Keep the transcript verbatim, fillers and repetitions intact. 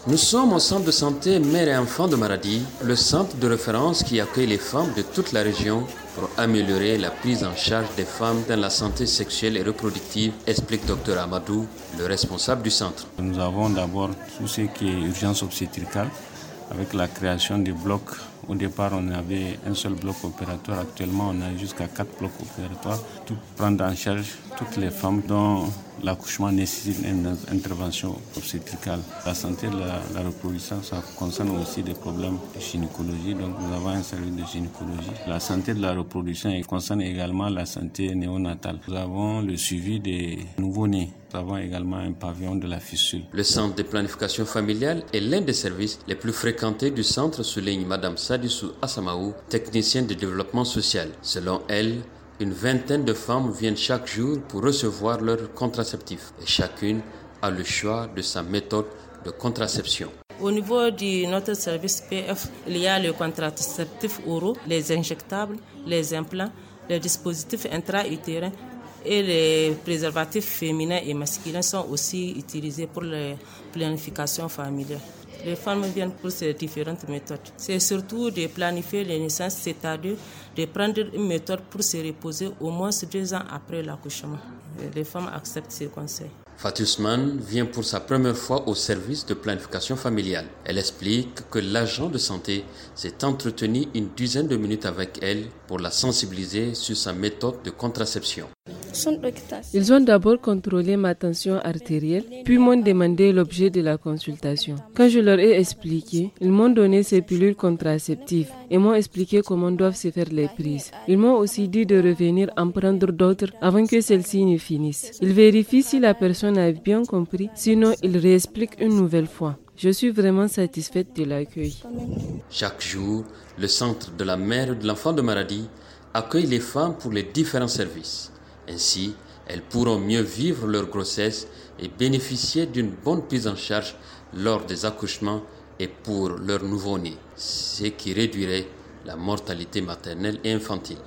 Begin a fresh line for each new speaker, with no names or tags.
Nous sommes au centre de santé Mère et Enfants de Maradi, le centre de référence qui accueille les femmes de toute la région pour améliorer la prise en charge des femmes dans la santé sexuelle et reproductive, explique docteur Amadou, le responsable du centre.
Nous avons d'abord tout ce qui est urgence obstétricale, avec la création des blocs. Au départ, on avait un seul bloc opératoire. Actuellement, on a jusqu'à quatre blocs opératoires. Tout prendre en charge toutes les femmes dont l'accouchement nécessite une intervention obstétricale. La santé de la, la reproduction, ça concerne aussi des problèmes de gynécologie. Donc, nous avons un service de gynécologie. La santé de la reproduction concerne également la santé néonatale. Nous avons le suivi des nouveau-nés. Nous avons également un pavillon de la fistule.
Le centre de planification familiale est l'un des services les plus fréquentés du centre, souligne Madame Sadissou Assamaou, technicienne de développement social. Selon elle, une vingtaine de femmes viennent chaque jour pour recevoir leur contraceptif et chacune a le choix de sa méthode de contraception.
Au niveau de notre service P F, il y a les contraceptifs oraux, les injectables, les implants, les dispositifs intra-utérins et les préservatifs féminins et masculins sont aussi utilisés pour la planification familiale. Les femmes viennent pour ces différentes méthodes. C'est surtout de planifier les naissances, c'est-à-dire de prendre une méthode pour se reposer au moins deux ans après l'accouchement. Les femmes acceptent ces conseils.
Fatou Ousmane vient pour sa première fois au service de planification familiale. Elle explique que l'agent de santé s'est entretenu une dizaine de minutes avec elle pour la sensibiliser sur sa méthode de contraception.
Ils ont d'abord contrôlé ma tension artérielle, puis m'ont demandé l'objet de la consultation. Quand je leur ai expliqué, ils m'ont donné ces pilules contraceptives et m'ont expliqué comment doivent se faire les prises. Ils m'ont aussi dit de revenir en prendre d'autres avant que celles-ci ne finissent. Ils vérifient si la personne a bien compris, sinon ils réexpliquent une nouvelle fois. Je suis vraiment satisfaite de l'accueil.
Chaque jour, le centre de la mère et de l'enfant de Maradi accueille les femmes pour les différents services. Ainsi, elles pourront mieux vivre leur grossesse et bénéficier d'une bonne prise en charge lors des accouchements et pour leur nouveau-né, ce qui réduirait la mortalité maternelle et infantile.